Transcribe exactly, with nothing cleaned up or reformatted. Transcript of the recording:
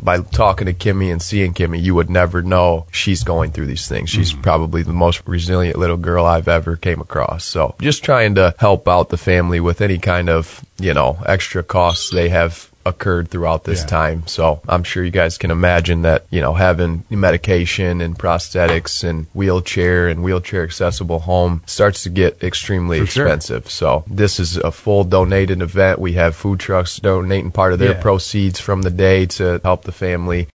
by talking to Kimmy and seeing Kimmy, you would never know she's going through these things. She's mm-hmm. probably the most resilient little girl I've ever came across. So just trying to help out the family with any kind of, you know, extra costs they have occurred throughout this yeah. time. So I'm sure you guys can imagine that, you know, having medication and prosthetics and wheelchair and wheelchair accessible home starts to get extremely For expensive. Sure. So this is a full donated event. We have food trucks donating part of their yeah. proceeds from the day to help the family.